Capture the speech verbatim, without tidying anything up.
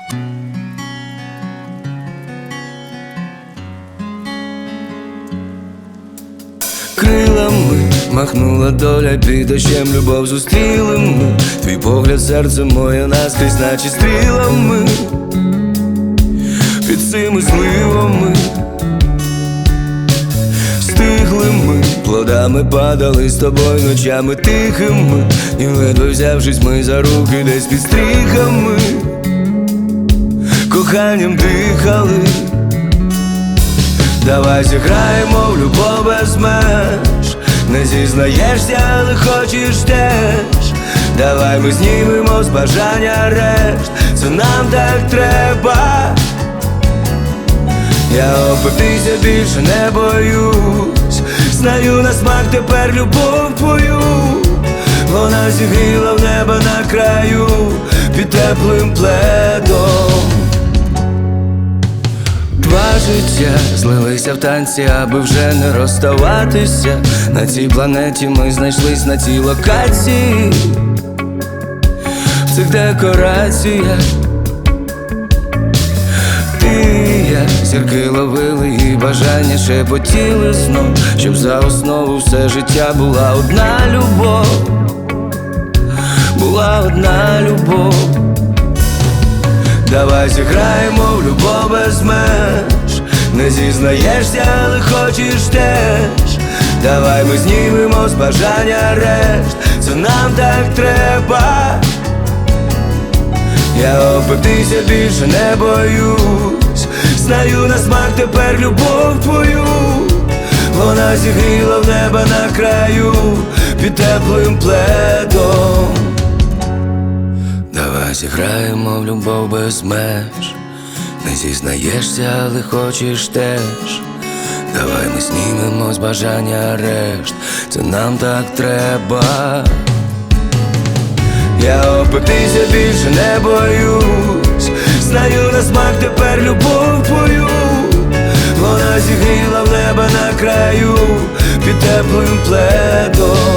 Крилами махнула доля, під дощем любов зустріли ми. Твій погляд, серце моє наскрізь, наче стрілами, під цими зливами. Стигли ми, плодами падали з тобою ночами тихими, і ледве взявшись ми за руки десь під стріхами, коханням дихали. Давай зіграємо в любов без меж, не зізнаєшся, але хочеш теж. Давай ми знімемо з бажання решт, це нам так треба. Я опитися більше не боюсь, знаю на смак тепер любов твою. Вона зігріла в небо на краю під теплим пледом. Два життя злилися в танці, аби вже не розставатися. На цій планеті ми знайшлись, на цій локації, в цих декораціях. Ти і я зірки ловили і бажання шепотіли знов, щоб за основу все життя була одна любов, була одна любов. Давай зіграємо в любов без меж, не зізнаєшся, але хочеш теж. Давай ми знімемо з бажання решт, це нам так треба. Я опитися більше не боюсь, знаю на смак тепер любов твою. Вона зігріла в небо на краю під теплим пледом. Давай зіграємо в любов без меж, не зізнаєшся, але хочеш теж. Давай ми знімемо з бажання решт, це нам так треба. Я опитися більше не боюсь, знаю на смак тепер любов твою. Вона зігріла в небо на краю під теплим пледом.